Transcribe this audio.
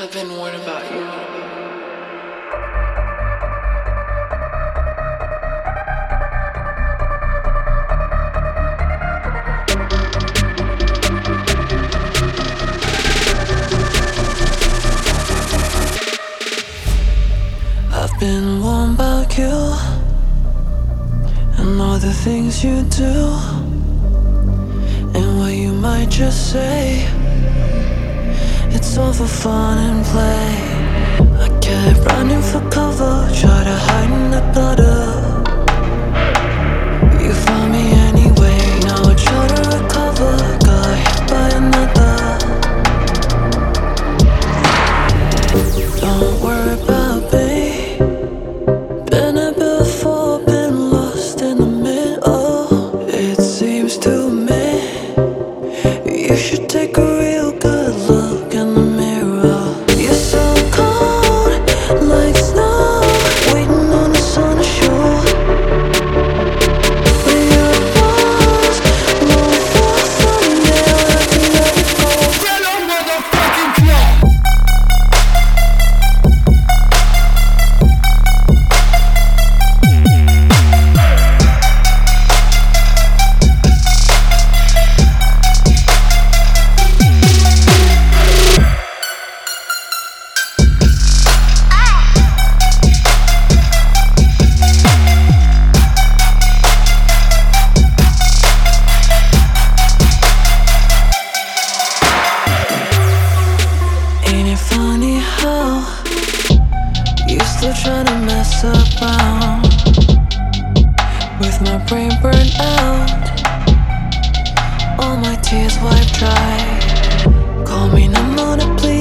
I've been worried about you. I've been warned about you and all the things you do, and what you might just say. It's all for fun and play. I kept running for cover, try to hide in the gutter. You found me anyway, now I try to recover. Got hit by another. Don't worry about me. Been there before, been lost in the middle. It seems to me you should take a real good look in the mirror. You're so cold, like snow, waiting on the sun to show. But your walls won't fall someday. I'll have to let it go. Tell 'em motherfucking club. Ain't it funny how you still trying to mess around with my brain burnt out, all my tears wiped dry. Call me numb on a plea.